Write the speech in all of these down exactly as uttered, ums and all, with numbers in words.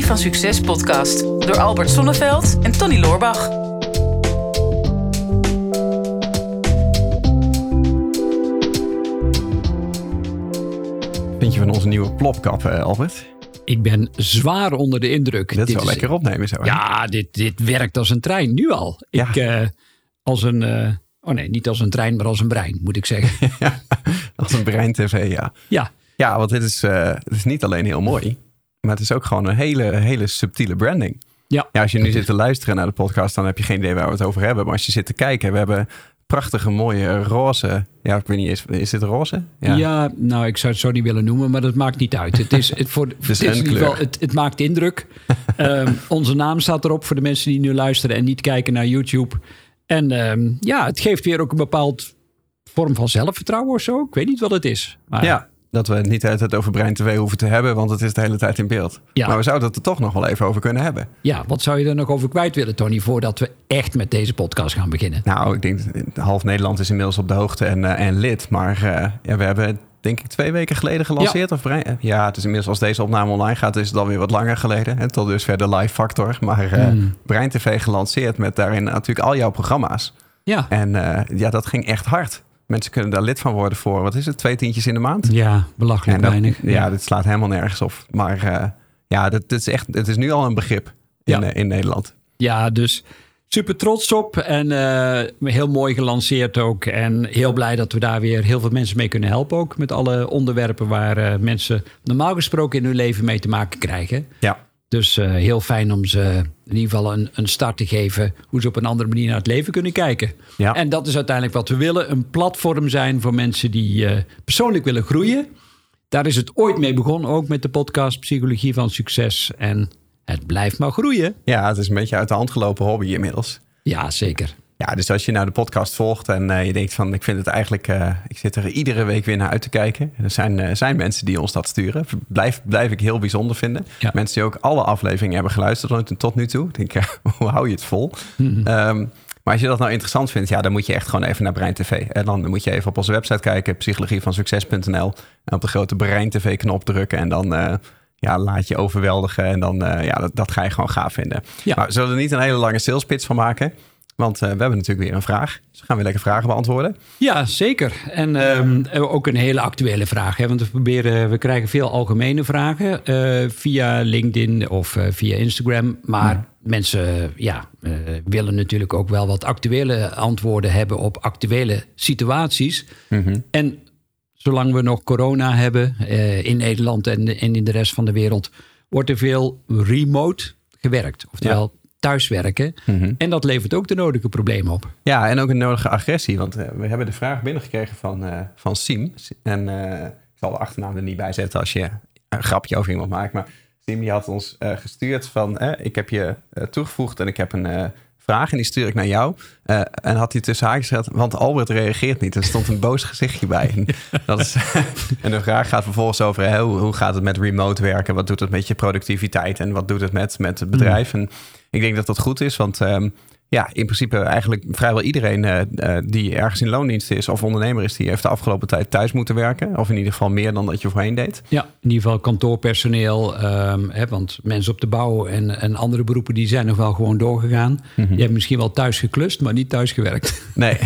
Psychologie van Succes podcast door Albert Sonneveld en Tony Loorbach. Vind je van onze nieuwe plopkap, Albert? Ik ben zwaar onder de indruk. Dat is dit wel is, lekker opnemen zo. Hè? Ja, dit, dit werkt als een trein, nu al. Ja. Ik, uh, als een, uh, oh nee, niet als een trein, maar als een brein, moet ik zeggen. Ja, als een brein-tv, ja. Ja. Ja, want dit is, uh, dit is niet alleen heel mooi, maar het is ook gewoon een hele, hele subtiele branding. Ja. Ja, als je nu zit te luisteren naar de podcast, dan heb je geen idee waar we het over hebben. Maar als je zit te kijken, we hebben prachtige, mooie, roze. Ja, ik weet niet, is, is dit roze? Ja. ja, nou, ik zou het zo niet willen noemen, maar dat maakt niet uit. Het is, het voor, het is in ieder geval, het, het maakt indruk. um, onze naam staat erop voor de mensen die nu luisteren en niet kijken naar YouTube. En um, ja, het geeft weer ook een bepaald vorm van zelfvertrouwen of zo. Ik weet niet wat het is. Maar ja. Dat we het niet de hele tijd over Brein T V hoeven te hebben, want het is de hele tijd in beeld. Ja. Maar we zouden het er toch nog wel even over kunnen hebben. Ja, wat zou je er nog over kwijt willen, Tony, voordat we echt met deze podcast gaan beginnen? Nou, ik denk, half Nederland is inmiddels op de hoogte en, uh, en lid. Maar uh, ja, we hebben denk ik twee weken geleden gelanceerd. Ja. Of Brein, ja, het is inmiddels als deze opname online gaat, is het alweer wat langer geleden. Hè, tot dusver de live factor. Maar uh, mm. Brein T V gelanceerd met daarin natuurlijk al jouw programma's. Ja. En uh, ja, dat ging echt hard. Mensen kunnen daar lid van worden voor, wat is het, twee tientjes in de maand? Ja, belachelijk dat, weinig. Ja, ja, dit slaat helemaal nergens op. Maar uh, ja, dit, dit is echt, het is nu al een begrip in, ja. uh, in Nederland. Ja, dus super trots op en uh, heel mooi gelanceerd ook. En heel blij dat we daar weer heel veel mensen mee kunnen helpen ook. Met alle onderwerpen waar uh, mensen normaal gesproken in hun leven mee te maken krijgen. Ja. Dus uh, heel fijn om ze in ieder geval een, een start te geven, hoe ze op een andere manier naar het leven kunnen kijken. Ja. En dat is uiteindelijk wat we willen. Een platform zijn voor mensen die uh, persoonlijk willen groeien. Daar is het ooit mee begonnen, ook met de podcast Psychologie van Succes. En het blijft maar groeien. Ja, het is een beetje uit de hand gelopen hobby inmiddels. Ja, zeker. Ja, dus als je nou de podcast volgt en uh, je denkt van, ik vind het eigenlijk, uh, ik zit er iedere week weer naar uit te kijken. Er zijn, uh, zijn mensen die ons dat sturen. Blijf, blijf ik heel bijzonder vinden. Ja. Mensen die ook alle afleveringen hebben geluisterd tot nu toe. Ik denk, ja, hoe hou je het vol? Mm-hmm. Um, maar als je dat nou interessant vindt, ja, dan moet je echt gewoon even naar Brein T V. En dan moet je even op onze website kijken, psychologie van succes punt n l. En op de grote Brein T V knop drukken en dan Uh, ja, laat je overweldigen. En dan, uh, ja, dat, dat ga je gewoon gaaf vinden. Ja. Maar we zullen er niet een hele lange sales pitch van maken. Want uh, we hebben natuurlijk weer een vraag. Dus we gaan weer lekker vragen beantwoorden. Ja, zeker. En um, ook een hele actuele vraag. Hè? Want we proberen, we krijgen veel algemene vragen uh, via LinkedIn of uh, via Instagram. Maar ja. mensen ja, uh, willen natuurlijk ook wel wat actuele antwoorden hebben op actuele situaties. Mm-hmm. En zolang we nog corona hebben uh, in Nederland en, en in de rest van de wereld, wordt er veel remote gewerkt. Oftewel ja. thuiswerken. Mm-hmm. En dat levert ook de nodige problemen op. Ja, en ook een nodige agressie. Want uh, we hebben de vraag binnengekregen van, uh, van Siem. En uh, ik zal de achternaam er niet bij zetten als je een grapje over iemand maakt. Maar Siem die had ons uh, gestuurd van, uh, ik heb je uh, toegevoegd en ik heb een uh, vraag en die stuur ik naar jou. Uh, en had hij tussen haakjes gezet, want Albert reageert niet. Er stond een boos gezichtje bij. En, dat is, en de vraag gaat vervolgens over, hè, hoe, hoe gaat het met remote werken? Wat doet het met je productiviteit? En wat doet het met, met het bedrijf? Mm. En ik denk dat dat goed is, want um, ja, in principe eigenlijk vrijwel iedereen uh, uh, die ergens in loondienst is of ondernemer is, die heeft de afgelopen tijd thuis moeten werken. Of in ieder geval meer dan dat je voorheen deed. Ja, in ieder geval kantoorpersoneel. Um, hè, want mensen op de bouw en, en andere beroepen die zijn nog wel gewoon doorgegaan. Mm-hmm. Die hebben misschien wel thuis geklust, maar niet thuis gewerkt. Nee,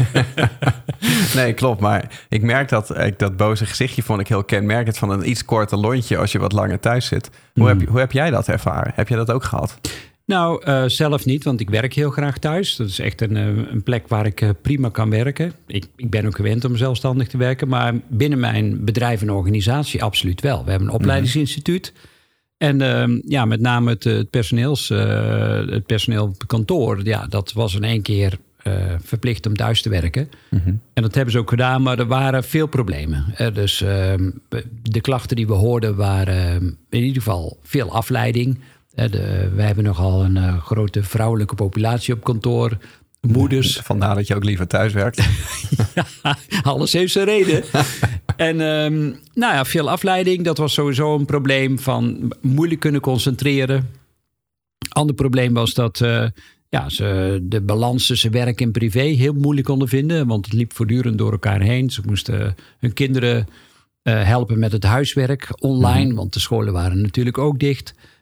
nee, klopt. Maar ik merk dat, ik, dat boze gezichtje vond ik heel kenmerkend van een iets korter lontje als je wat langer thuis zit. Hoe, mm. heb, hoe heb jij dat ervaren? Heb jij dat ook gehad? Nou, uh, zelf niet, want ik werk heel graag thuis. Dat is echt een, een plek waar ik uh, prima kan werken. Ik, ik ben ook gewend om zelfstandig te werken. Maar binnen mijn bedrijf en organisatie absoluut wel. We hebben een opleidingsinstituut. En uh, ja, met name het, het, personeels, uh, het personeel op kantoor, ja, dat was in één keer uh, verplicht om thuis te werken. Mm-hmm. En dat hebben ze ook gedaan, maar er waren veel problemen. Uh, dus uh, de klachten die we hoorden waren uh, in ieder geval veel afleiding. De, wij hebben nogal een uh, grote vrouwelijke populatie op kantoor. Moeders. Vandaar dat je ook liever thuis werkt. Ja, alles heeft zijn reden. En um, nou ja, veel afleiding. Dat was sowieso een probleem van moeilijk kunnen concentreren. Ander probleem was dat uh, ja, ze de balans tussen werk en privé heel moeilijk konden vinden. Want het liep voortdurend door elkaar heen. Ze moesten hun kinderen uh, helpen met het huiswerk online. Mm-hmm. Want de scholen waren natuurlijk ook dicht.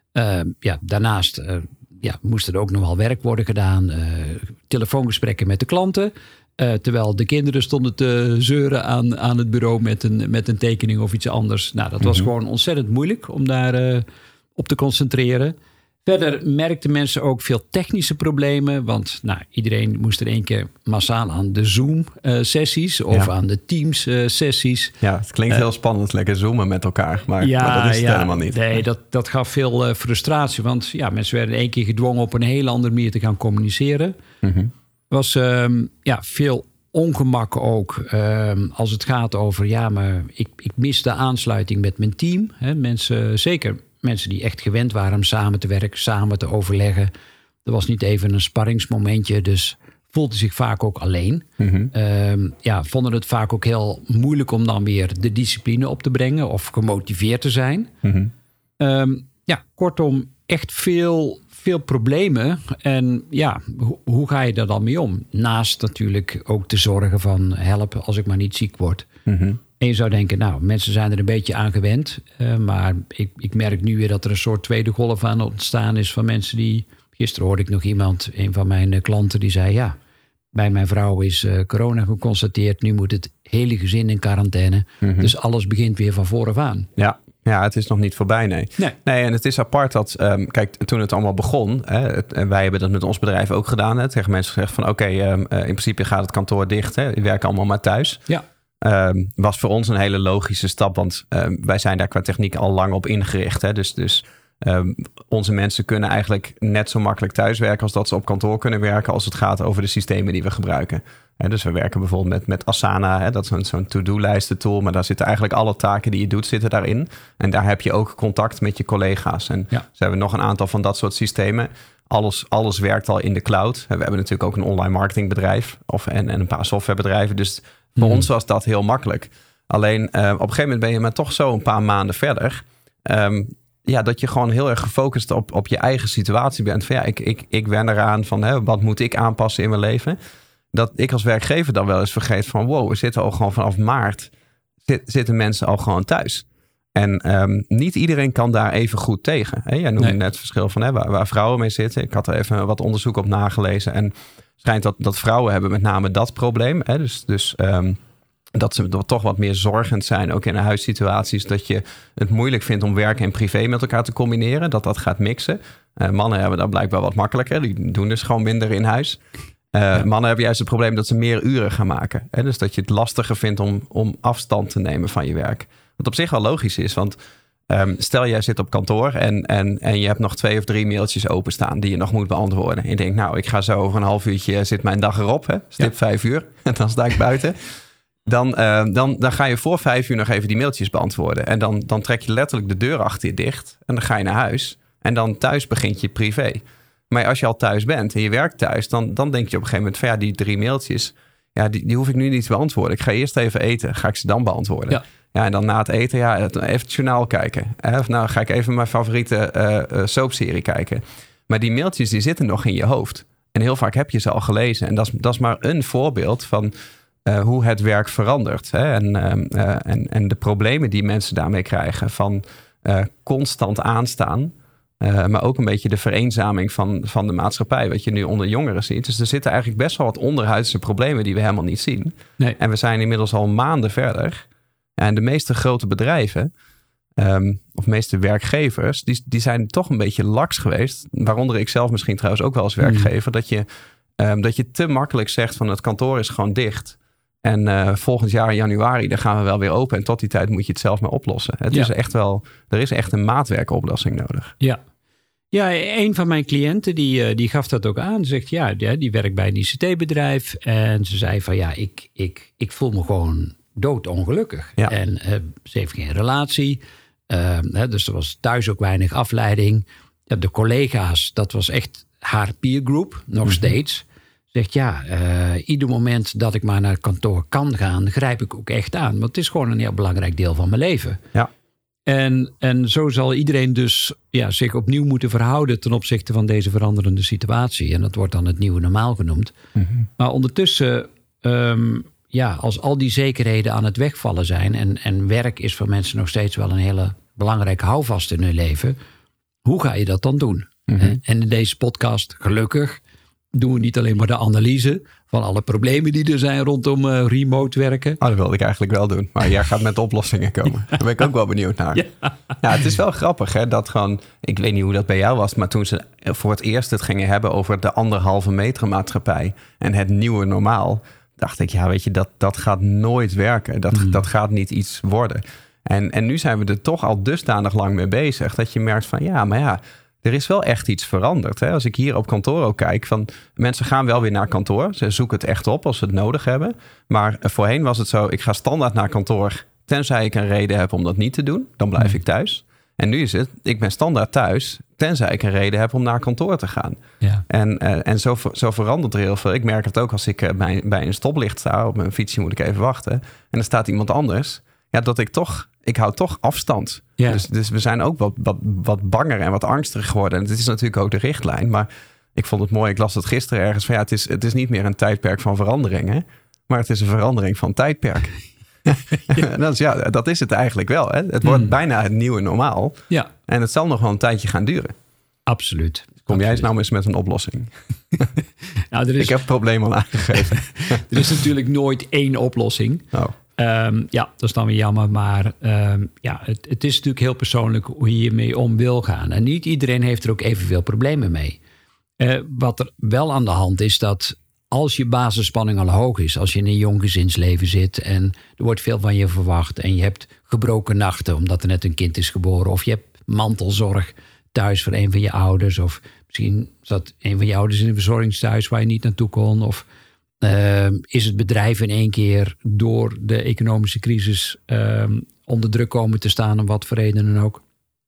Uh, ja, daarnaast uh, ja, moest er ook nog wel werk worden gedaan. Uh, telefoongesprekken met de klanten. Uh, terwijl de kinderen stonden te zeuren aan, aan het bureau met een, met een tekening of iets anders. Nou, dat was mm-hmm. gewoon ontzettend moeilijk om daar uh, op te concentreren. Verder merkten mensen ook veel technische problemen. Want nou, iedereen moest er één keer massaal aan de Zoom-sessies... Uh, of ja. aan de Teams-sessies. Uh, ja, het klinkt uh, heel spannend, lekker zoomen met elkaar. Maar, ja, maar dat is het ja, helemaal niet. Nee, dat, dat gaf veel uh, frustratie. Want ja, mensen werden één keer gedwongen op een hele andere manier te gaan communiceren. Mm-hmm. Er was um, ja, veel ongemak ook um, als het gaat over... ja, maar ik, ik mis de aansluiting met mijn team. Hè, mensen, zeker... Mensen die echt gewend waren om samen te werken, samen te overleggen. Er was niet even een sparringsmomentje, dus voelden zich vaak ook alleen. Mm-hmm. Um, ja, vonden het vaak ook heel moeilijk om dan weer de discipline op te brengen of gemotiveerd te zijn. Mm-hmm. Um, ja, kortom, echt veel, veel problemen. En ja, ho- hoe ga je daar dan mee om? Naast natuurlijk ook te zorgen van help als ik maar niet ziek word. Mm-hmm. En je zou denken, nou, mensen zijn er een beetje aan gewend. Uh, maar ik, ik merk nu weer dat er een soort tweede golf aan ontstaan is van mensen die... Gisteren hoorde ik nog iemand, een van mijn uh, klanten, die zei... ja, bij mijn vrouw is uh, corona geconstateerd. Nu moet het hele gezin in quarantaine. Mm-hmm. Dus alles begint weer van vooraf aan. Ja. Ja, het is nog niet voorbij, nee. Nee, nee en het is apart dat... Um, kijk, toen het allemaal begon... Hè, het, en wij hebben dat met ons bedrijf ook gedaan. Hè, tegen mensen gezegd van... oké, okay, um, uh, in principe gaat het kantoor dicht. Hè, we werken allemaal maar thuis. Ja. Um, was voor ons een hele logische stap. Want um, wij zijn daar qua techniek al lang op ingericht. Hè, dus... dus Um, onze mensen kunnen eigenlijk net zo makkelijk thuiswerken als dat ze op kantoor kunnen werken als het gaat over de systemen die we gebruiken. He, dus we werken bijvoorbeeld met, met Asana, he, dat is een, zo'n to-do-lijsten tool, maar daar zitten eigenlijk alle taken die je doet zitten daarin. En daar heb je ook contact met je collega's. En ja. Ze hebben nog een aantal van dat soort systemen. Alles, alles werkt al in de cloud. We hebben natuurlijk ook een online marketingbedrijf of, en, en een paar softwarebedrijven. Dus voor mm. ons was dat heel makkelijk. Alleen uh, op een gegeven moment ben je maar toch zo een paar maanden verder. Um, Ja, dat je gewoon heel erg gefocust op, op je eigen situatie bent. Van ja, ik, ik, ik wen eraan van hè, wat moet ik aanpassen in mijn leven. Dat ik als werkgever dan wel eens vergeet van wow, we zitten al gewoon vanaf maart. Zit, zitten mensen al gewoon thuis. En um, niet iedereen kan daar even goed tegen. Hè? Jij noemde nee. net het verschil van hè, waar, waar vrouwen mee zitten. Ik had er even wat onderzoek op nagelezen. En het schijnt dat, dat vrouwen hebben met name dat probleem. Hè? Dus... dus um, dat ze toch wat meer zorgend zijn, ook in huissituaties. Dat je het moeilijk vindt om werk en privé met elkaar te combineren. Dat dat gaat mixen. Uh, mannen hebben dat blijkbaar wat makkelijker. Die doen dus gewoon minder in huis. Uh, ja. Mannen hebben juist het probleem dat ze meer uren gaan maken. Hè? Dus dat je het lastiger vindt om, om afstand te nemen van je werk. Wat op zich wel logisch is. Want um, stel jij zit op kantoor en, en, en je hebt nog twee of drie mailtjes openstaan die je nog moet beantwoorden. En je denkt, nou, ik ga zo over een half uurtje, zit mijn dag erop. Hè? Stip ja. vijf uur. En dan sta ik buiten. Dan, uh, dan, dan ga je voor vijf uur nog even die mailtjes beantwoorden. En dan, dan trek je letterlijk de deur achter je dicht. En dan ga je naar huis. En dan thuis begint je privé. Maar als je al thuis bent en je werkt thuis... dan, dan denk je op een gegeven moment van ja, die drie mailtjes... ja, die, die hoef ik nu niet te beantwoorden. Ik ga eerst even eten. Ga ik ze dan beantwoorden? Ja. Ja, en dan na het eten, ja, even het journaal kijken. Of nou, ga ik even mijn favoriete uh, uh, soapserie kijken. Maar die mailtjes, die zitten nog in je hoofd. En heel vaak heb je ze al gelezen. En dat is, dat is maar een voorbeeld van... Uh, hoe het werk verandert. Hè? En, uh, uh, en, en de problemen die mensen daarmee krijgen. Van uh, constant aanstaan. Uh, maar ook een beetje de vereenzaming van, van de maatschappij. Wat je nu onder jongeren ziet. Dus er zitten eigenlijk best wel wat onderhuidse problemen die we helemaal niet zien. Nee. En we zijn inmiddels al maanden verder. En de meeste grote bedrijven... Um, of meeste werkgevers... Die, die zijn toch een beetje laks geweest. Waaronder ik zelf misschien trouwens ook wel als werkgever. Mm. Dat je, um, dat je te makkelijk zegt van het kantoor is gewoon dicht... En uh, volgend jaar in januari, dan gaan we wel weer open. En tot die tijd moet je het zelf maar oplossen. Het ja. is echt wel, er is echt een maatwerkoplossing nodig. Ja, ja, een van mijn cliënten die, die gaf dat ook aan. Zegt ja, die werkt bij een I C T-bedrijf. En ze zei van ja, ik, ik, ik voel me gewoon doodongelukkig. Ja. En uh, ze heeft geen relatie. Uh, hè, dus er was thuis ook weinig afleiding. Ja, de collega's, dat was echt haar peergroep, nog mm-hmm. steeds. Zegt ja, uh, ieder moment dat ik maar naar het kantoor kan gaan, grijp ik ook echt aan. Want het is gewoon een heel belangrijk deel van mijn leven. Ja. En, en zo zal iedereen dus ja, zich opnieuw moeten verhouden ten opzichte van deze veranderende situatie. En dat wordt dan het nieuwe normaal genoemd. Mm-hmm. Maar ondertussen, um, ja, als al die zekerheden aan het wegvallen zijn... En, en werk is voor mensen nog steeds wel een hele belangrijke houvast in hun leven... hoe ga je dat dan doen? Mm-hmm. En in deze podcast, gelukkig, doen we niet alleen maar de analyse van alle problemen die er zijn rondom uh, remote werken. Oh, dat wilde ik eigenlijk wel doen. Maar jij gaat met oplossingen komen. Daar ben ik ook wel benieuwd naar. Ja, ja het is wel grappig hè, dat gewoon... Ik weet niet hoe dat bij jou was, maar toen ze voor het eerst het gingen hebben over de anderhalve meter maatschappij en het nieuwe normaal, dacht ik, ja, weet je, dat, dat gaat nooit werken. Dat, mm. dat gaat niet iets worden. En, en nu zijn we er toch al dusdanig lang mee bezig dat je merkt van, ja, maar ja, er is wel echt iets veranderd. Hè? Als ik hier op kantoor ook kijk, van mensen gaan wel weer naar kantoor. Ze zoeken het echt op als ze het nodig hebben. Maar voorheen was het zo, ik ga standaard naar kantoor, tenzij ik een reden heb om dat niet te doen. Dan blijf mm. ik thuis. En nu is het, ik ben standaard thuis, tenzij ik een reden heb om naar kantoor te gaan. Ja. En, uh, en zo, zo verandert er heel veel. Ik merk het ook als ik uh, bij, bij een stoplicht sta. Op mijn fietsje moet ik even wachten. En er staat iemand anders. Ja, dat ik toch, ik hou toch afstand. Ja. Dus, dus we zijn ook wat, wat, wat banger en wat angstiger geworden. En het is natuurlijk ook de richtlijn. Maar ik vond het mooi, ik las het gisteren ergens. Van ja, het is, het is niet meer een tijdperk van veranderingen. Maar het is een verandering van tijdperk. Ja. dat, is, ja, dat is het eigenlijk wel. Hè? Het wordt mm. bijna het nieuwe normaal. Ja. En het zal nog wel een tijdje gaan duren. Absoluut. Kom Absoluut. jij eens nou eens met een oplossing? nou, er is, ik heb het probleem al aangegeven. er is natuurlijk nooit één oplossing. Oh. Um, ja, dat is dan weer jammer. Maar um, ja, het, het is natuurlijk heel persoonlijk hoe je hiermee om wil gaan. En niet iedereen heeft er ook evenveel problemen mee. Uh, wat er wel aan de hand is, dat als je basisspanning al hoog is, als je in een jong gezinsleven zit en er wordt veel van je verwacht en je hebt gebroken nachten omdat er net een kind is geboren, of je hebt mantelzorg thuis voor een van je ouders, of misschien zat een van je ouders in een verzorgingstehuis waar je niet naartoe kon, of uh, is het bedrijf in één keer door de economische crisis uh, onder druk komen te staan, om wat voor redenen ook.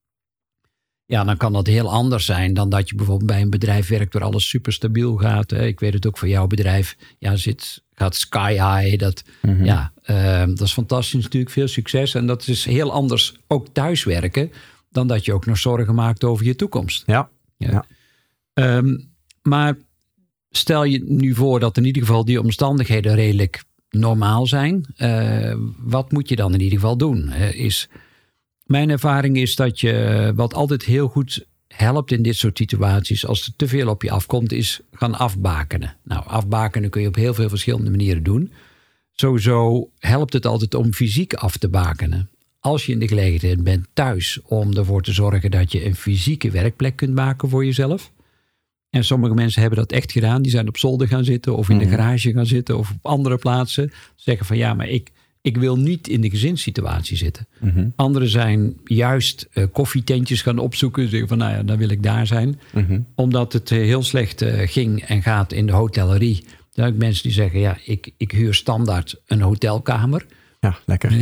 Ja, dan kan dat heel anders zijn dan dat je bijvoorbeeld bij een bedrijf werkt waar alles super stabiel gaat. Hè. Ik weet het ook voor jouw bedrijf. Ja, zit, gaat sky high. Dat, mm-hmm. ja, uh, dat is fantastisch natuurlijk. Veel succes. En dat is heel anders ook thuiswerken dan dat je ook nog zorgen maakt over je toekomst. Ja. ja. ja. Um, maar stel je nu voor dat in ieder geval die omstandigheden redelijk normaal zijn. Uh, wat moet je dan in ieder geval doen? Uh, is... Mijn ervaring is dat je, wat altijd heel goed helpt in dit soort situaties, als er te veel op je afkomt, is gaan afbakenen. Nou, afbakenen kun je op heel veel verschillende manieren doen. Sowieso helpt het altijd om fysiek af te bakenen. Als je in de gelegenheid bent thuis om ervoor te zorgen dat je een fysieke werkplek kunt maken voor jezelf. En sommige mensen hebben dat echt gedaan. Die zijn op zolder gaan zitten of in de garage gaan zitten of op andere plaatsen. Zeggen van ja, maar ik... Ik wil niet in de gezinssituatie zitten. Mm-hmm. Anderen zijn juist uh, koffietentjes gaan opzoeken. Zeggen van, nou ja, dan wil ik daar zijn. Mm-hmm. Omdat het uh, heel slecht uh, ging en gaat in de hotellerie. Er zijn ook mensen die zeggen, ja, ik, ik huur standaard een hotelkamer. Ja, lekker.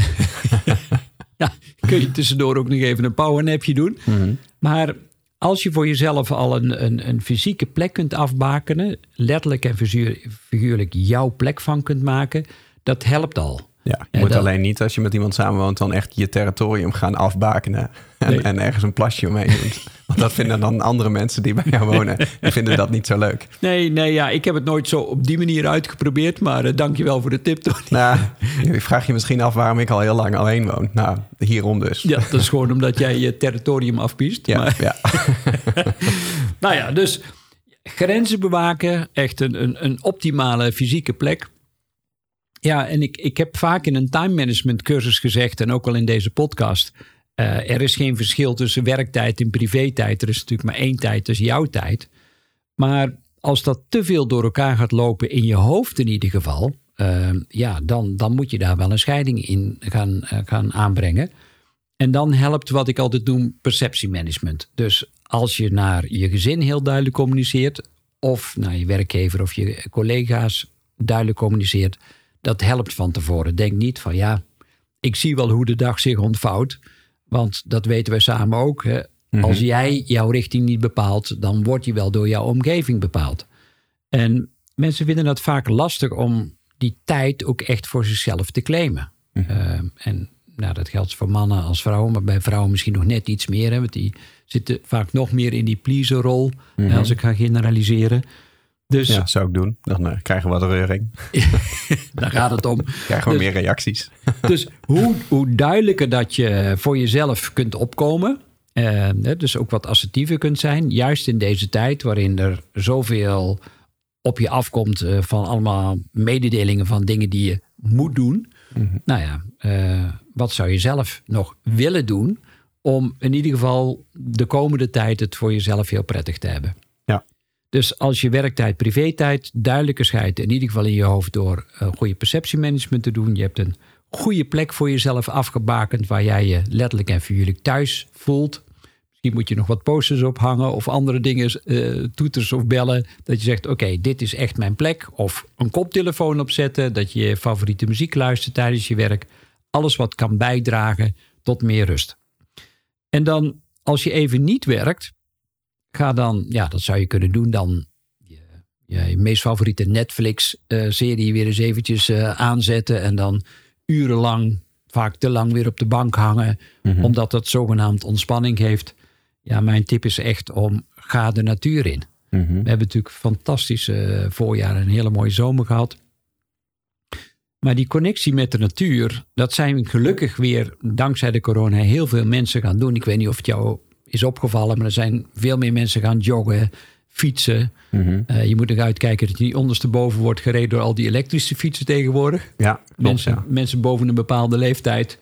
ja, kun je tussendoor ook nog even een powernapje doen. Mm-hmm. Maar als je voor jezelf al een, een, een fysieke plek kunt afbakenen, letterlijk en figuurlijk jouw plek van kunt maken, dat helpt al. Ja, je moet dat... alleen niet als je met iemand samenwoont dan echt je territorium gaan afbakenen en, nee. en ergens een plasje omheen doen. Want dat vinden dan andere mensen die bij jou wonen. Die vinden dat niet zo leuk. Nee, nee, ja, ik heb het nooit zo op die manier uitgeprobeerd, maar uh, dank je wel voor de tip, Tony. Nou, je vraagt je misschien af waarom ik al heel lang alleen woon. Nou, hierom dus. Ja, dat is gewoon omdat jij je territorium afpiest. Ja, maar... ja. nou ja, dus grenzen bewaken, echt een, een, een optimale fysieke plek. Ja, en ik, ik heb vaak in een time management cursus gezegd, en ook al in deze podcast, uh, er is geen verschil tussen werktijd en privé-tijd. Er is natuurlijk maar één tijd, dat is jouw tijd. Maar als dat te veel door elkaar gaat lopen, in je hoofd in ieder geval, uh, ja, dan, dan moet je daar wel een scheiding in gaan, uh, gaan aanbrengen. En dan helpt wat ik altijd noem perceptiemanagement. Dus als je naar je gezin heel duidelijk communiceert, of naar je werkgever of je collega's duidelijk communiceert, dat helpt van tevoren. Denk niet van ja, ik zie wel hoe de dag zich ontvouwt. Want dat weten wij samen ook. Hè? Mm-hmm. Als jij jouw richting niet bepaalt, dan wordt die wel door jouw omgeving bepaald. En mensen vinden het vaak lastig om die tijd ook echt voor zichzelf te claimen. Mm-hmm. Uh, en nou, dat geldt voor mannen als vrouwen, maar bij vrouwen misschien nog net iets meer. Hè? Want die zitten vaak nog meer in die pleaserrol, mm-hmm. als ik ga generaliseren. Dus, ja, zou ik doen. Dan uh, krijgen we wat reuring. Daar gaat het om. Krijgen we dus, meer reacties. dus hoe, hoe duidelijker dat je voor jezelf kunt opkomen, Uh, dus ook wat assertiever kunt zijn. Juist in deze tijd waarin er zoveel op je afkomt uh, van allemaal mededelingen van dingen die je moet doen. Mm-hmm. Nou ja, uh, wat zou je zelf nog willen doen om in ieder geval de komende tijd het voor jezelf heel prettig te hebben. Ja. Dus als je werktijd, privé-tijd duidelijker scheidt, in ieder geval in je hoofd door een goede perceptiemanagement te doen. Je hebt een goede plek voor jezelf afgebakend waar jij je letterlijk en figuurlijk thuis voelt. Misschien moet je nog wat posters ophangen of andere dingen, uh, toeters of bellen. Dat je zegt, oké, okay, dit is echt mijn plek. Of een koptelefoon opzetten, dat je je favoriete muziek luistert tijdens je werk. Alles wat kan bijdragen tot meer rust. En dan, als je even niet werkt, ga dan, ja, dat zou je kunnen doen, dan je, je, je meest favoriete Netflix-serie uh, weer eens eventjes uh, aanzetten en dan urenlang, vaak te lang weer op de bank hangen, mm-hmm. omdat dat zogenaamd ontspanning heeft. Ja, mijn tip is echt om, ga de natuur in. Mm-hmm. We hebben natuurlijk fantastische voorjaar en een hele mooie zomer gehad. Maar die connectie met de natuur, dat zijn gelukkig weer, dankzij de corona, heel veel mensen gaan doen. Ik weet niet of het jou is opgevallen, maar er zijn veel meer mensen gaan joggen, fietsen. Mm-hmm. Uh, je moet nog uitkijken dat je niet ondersteboven wordt gereden door al die elektrische fietsen tegenwoordig. Ja, klopt, mensen, ja. mensen boven een bepaalde leeftijd,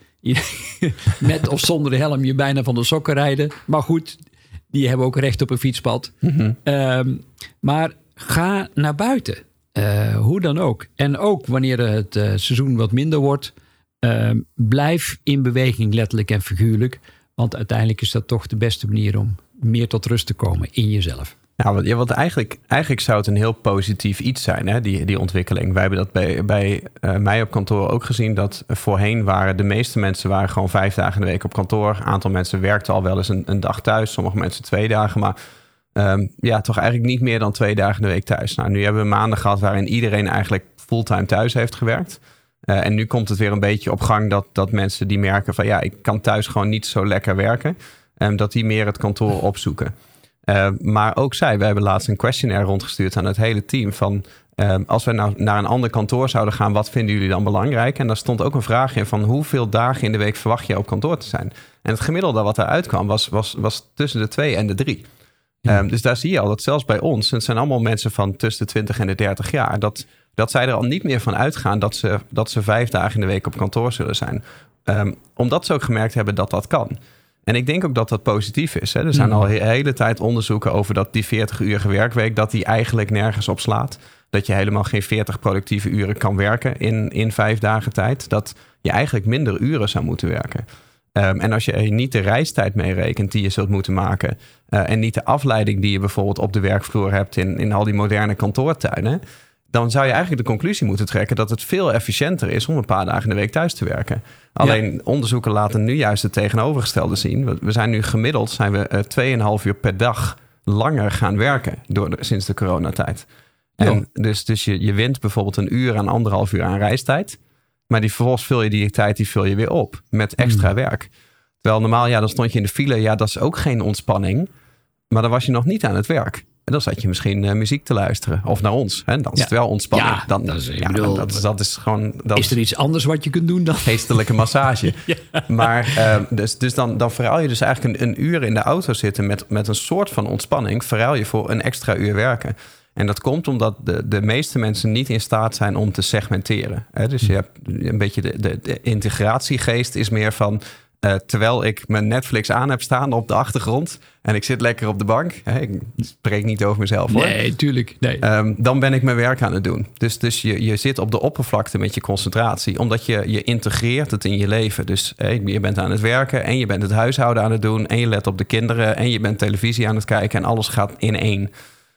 met of zonder de helm je bijna van de sokken rijden. Maar goed, die hebben ook recht op een fietspad. Mm-hmm. Um, maar ga naar buiten. Uh, hoe dan ook. En ook wanneer het uh, seizoen wat minder wordt, uh, blijf in beweging, letterlijk en figuurlijk. Want uiteindelijk is dat toch de beste manier om meer tot rust te komen in jezelf. Ja, want, ja, want eigenlijk, eigenlijk zou het een heel positief iets zijn, hè, die, die ontwikkeling. Wij hebben dat bij, bij uh, mij op kantoor ook gezien, dat voorheen waren de meeste mensen waren gewoon vijf dagen in de week op kantoor. Een aantal mensen werkten al wel eens een, een dag thuis, sommige mensen twee dagen, maar um, ja, toch eigenlijk niet meer dan twee dagen in de week thuis. Nou, nu hebben we maanden gehad waarin iedereen eigenlijk fulltime thuis heeft gewerkt. Uh, en nu komt het weer een beetje op gang dat, dat mensen die merken van ja, ik kan thuis gewoon niet zo lekker werken. Um, dat die meer het kantoor opzoeken. Uh, maar ook zij, we hebben laatst een questionnaire rondgestuurd aan het hele team van uh, als we nou naar een ander kantoor zouden gaan, wat vinden jullie dan belangrijk? En daar stond ook een vraag in van hoeveel dagen in de week verwacht je op kantoor te zijn? En het gemiddelde wat eruit kwam was, was, was tussen de twee en de drie. Ja. Um, dus daar zie je al dat zelfs bij ons, het zijn allemaal mensen van tussen de twintig en de dertig jaar, dat, dat zij er al niet meer van uitgaan dat ze, dat ze vijf dagen in de week op kantoor zullen zijn. Um, omdat ze ook gemerkt hebben dat dat kan. En ik denk ook dat dat positief is. Hè? Er zijn al de hele tijd onderzoeken over dat die veertig-uurige werkweek, dat die eigenlijk nergens op slaat. Dat je helemaal geen veertig productieve uren kan werken in, in vijf dagen tijd. Dat je eigenlijk minder uren zou moeten werken. Um, en als je niet de reistijd meerekent die je zult moeten maken, Uh, en niet de afleiding die je bijvoorbeeld op de werkvloer hebt in, in al die moderne kantoortuinen, dan zou je eigenlijk de conclusie moeten trekken dat het veel efficiënter is om een paar dagen in de week thuis te werken. Alleen ja. onderzoeken laten nu juist het tegenovergestelde zien. We zijn nu gemiddeld zijn we uh, tweeënhalf uur per dag langer gaan werken door de, sinds de coronatijd. En ja. dus, dus je, je wint bijvoorbeeld een uur aan anderhalf uur aan reistijd. Maar die vervolgens vul je die tijd die vul je weer op met extra mm. werk. Terwijl normaal, ja, dan stond je in de file. Ja, dat is ook geen ontspanning. Maar dan was je nog niet aan het werk. En dan zat je misschien uh, muziek te luisteren. Of naar ons. Hè? Dan is ja. het wel ontspanning. Ja, dan, dat is, ja, bedoel, dat, is, dat is gewoon... Dat is er iets anders wat je kunt doen dan? Geestelijke massage. ja. Maar uh, dus, dus dan, dan verruil je dus eigenlijk een, een uur in de auto zitten met, met een soort van ontspanning. Verruil je voor een extra uur werken. En dat komt omdat de, de meeste mensen niet in staat zijn om te segmenteren. Hè? Dus je hebt een beetje de, de, de integratiegeest is meer van... Uh, terwijl ik mijn Netflix aan heb staan op de achtergrond en ik zit lekker op de bank. Hè, ik spreek niet over mezelf hoor. Nee, tuurlijk. Nee. Um, dan ben ik mijn werk aan het doen. Dus, dus je, je zit op de oppervlakte met je concentratie. Omdat je, je integreert het in je leven. Dus hè, je bent aan het werken en je bent het huishouden aan het doen. En je let op de kinderen en je bent televisie aan het kijken. En alles gaat in één.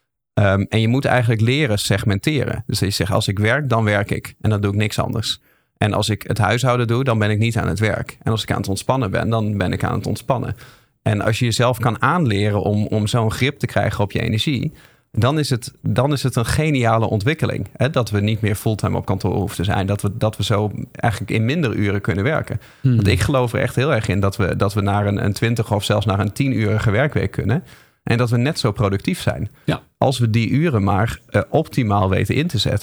Um, en je moet eigenlijk leren segmenteren. Dus je zegt als ik werk, dan werk ik. En dan doe ik niks anders. En als ik het huishouden doe, dan ben ik niet aan het werk. En als ik aan het ontspannen ben, dan ben ik aan het ontspannen. En als je jezelf kan aanleren om, om zo'n grip te krijgen op je energie, dan is het, dan is het een geniale ontwikkeling. Hè? Dat we niet meer fulltime op kantoor hoeven te zijn. Dat we, dat we zo eigenlijk in minder uren kunnen werken. Hmm. Want ik geloof er echt heel erg in dat we, dat we naar een, een twintig of zelfs naar een tien-urige werkweek kunnen. En dat we net zo productief zijn. Ja. Als we die uren maar uh, optimaal weten in te zetten.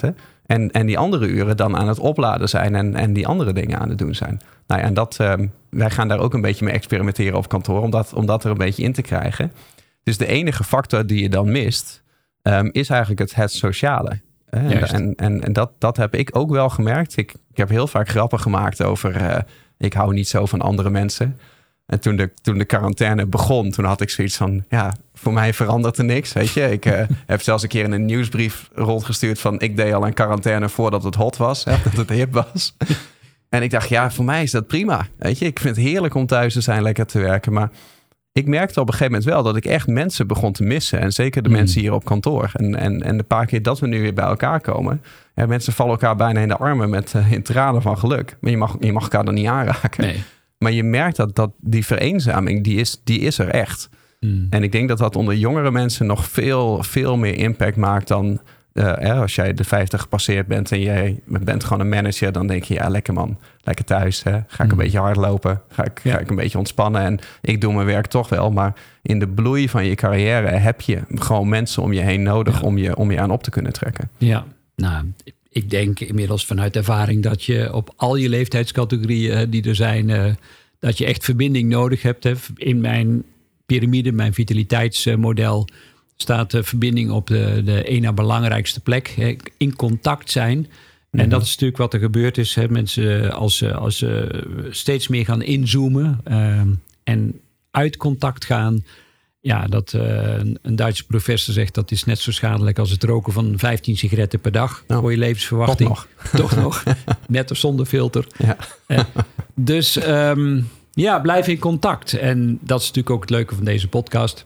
En, en die andere uren dan aan het opladen zijn en, en die andere dingen aan het doen zijn. Nou ja, en dat, um, wij gaan daar ook een beetje mee experimenteren op kantoor, om dat, om dat er een beetje in te krijgen. Dus de enige factor die je dan mist, um, is eigenlijk het, het sociale. En, en, en, en dat, dat heb ik ook wel gemerkt. Ik, ik heb heel vaak grappen gemaakt over, uh, ik hou niet zo van andere mensen. En toen de, toen de quarantaine begon, toen had ik zoiets van, ja, voor mij verandert er niks, weet je. Ik uh, heb zelfs een keer in een nieuwsbrief rondgestuurd van, ik deed al een quarantaine voordat het hot was, hè, dat het hip was. En ik dacht, ja, voor mij is dat prima, weet je. Ik vind het heerlijk om thuis te zijn, lekker te werken. Maar ik merkte op een gegeven moment wel dat ik echt mensen begon te missen. En zeker de mm. mensen hier op kantoor. En, en, en de paar keer dat we nu weer bij elkaar komen, ja, mensen vallen elkaar bijna in de armen met uh, in tranen van geluk. Maar je mag, je mag elkaar dan niet aanraken. Nee. Maar je merkt dat, dat die vereenzaming, die is, die is er echt. Mm. En ik denk dat dat onder jongere mensen nog veel, veel meer impact maakt dan Uh, hè, als jij de vijftig gepasseerd bent en jij bent gewoon een manager, dan denk je, ja, lekker man, lekker thuis. Hè? Ga ik mm. een beetje hardlopen, ga ik, ja. ga ik een beetje ontspannen en ik doe mijn werk toch wel. Maar in de bloei van je carrière heb je gewoon mensen om je heen nodig ja. om, je, om je aan op te kunnen trekken. Ja, nou, ik denk inmiddels vanuit ervaring dat je op al je leeftijdscategorieën die er zijn, uh, dat je echt verbinding nodig hebt. Hè? In mijn piramide, mijn vitaliteitsmodel, staat de verbinding op de, de ene belangrijkste plek. Hè, in contact zijn. Mm-hmm. En dat is natuurlijk wat er gebeurd is. Hè. Mensen als, als ze steeds meer gaan inzoomen uh, en uit contact gaan. Ja, dat uh, een Duitse professor zegt dat is net zo schadelijk als het roken van vijftien sigaretten per dag. Nou, voor je levensverwachting. Toch nog. Toch nog. Met of zonder filter. Ja. Uh, dus um, ja, blijf in contact. En dat is natuurlijk ook het leuke van deze podcast.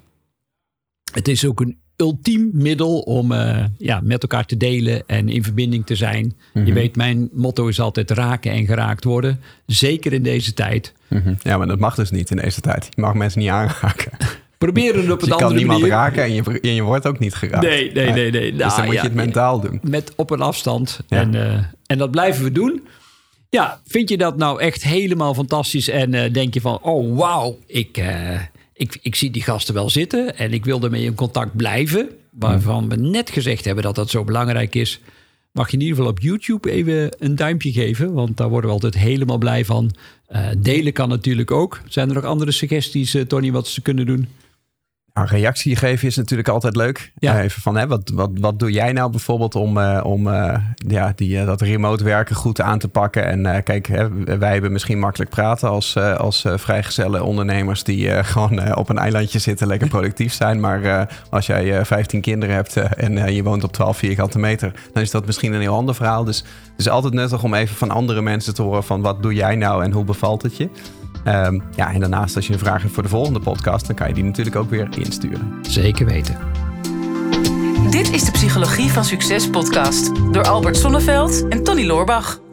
Het is ook een ultiem middel om uh, ja, met elkaar te delen en in verbinding te zijn. Mm-hmm. Je weet, mijn motto is altijd raken en geraakt worden. Zeker in deze tijd. Mm-hmm. Ja, maar dat mag dus niet in deze tijd. Je mag mensen niet aanraken. Probeer het op dus een andere manier. Je kan niemand raken en je, en je wordt ook niet geraakt. Nee, nee, nee. nee. Dus nou, dan moet ja, je het mentaal doen. Met op een afstand. Ja. En, uh, en dat blijven we doen. Ja, vind je dat nou echt helemaal fantastisch? En uh, denk je van, oh wauw, ik... Uh, Ik, ik zie die gasten wel zitten en ik wil ermee in contact blijven. Waarvan we net gezegd hebben dat dat zo belangrijk is. Mag je in ieder geval op YouTube even een duimpje geven. Want daar worden we altijd helemaal blij van. Uh, delen kan natuurlijk ook. Zijn er nog andere suggesties, uh, Tony, wat ze kunnen doen? Nou, reactie geven is natuurlijk altijd leuk. Ja. Uh, even van, hè, wat, wat, wat doe jij nou bijvoorbeeld om, uh, om uh, ja, die, uh, dat remote werken goed aan te pakken? En uh, kijk, hè, wij hebben misschien makkelijk praten als, uh, als uh, vrijgezelle ondernemers die uh, gewoon uh, op een eilandje zitten, lekker productief zijn. Maar uh, als jij uh, vijftien kinderen hebt uh, en uh, je woont op twaalf vierkante meter, dan is dat misschien een heel ander verhaal. Dus het is altijd nuttig om even van andere mensen te horen van, wat doe jij nou en hoe bevalt het je? Um, ja, en daarnaast als je een vraag hebt voor de volgende podcast, dan kan je die natuurlijk ook weer insturen. Zeker weten. Dit is de Psychologie van Succes podcast door Albert Sonneveld en Tony Loorbach.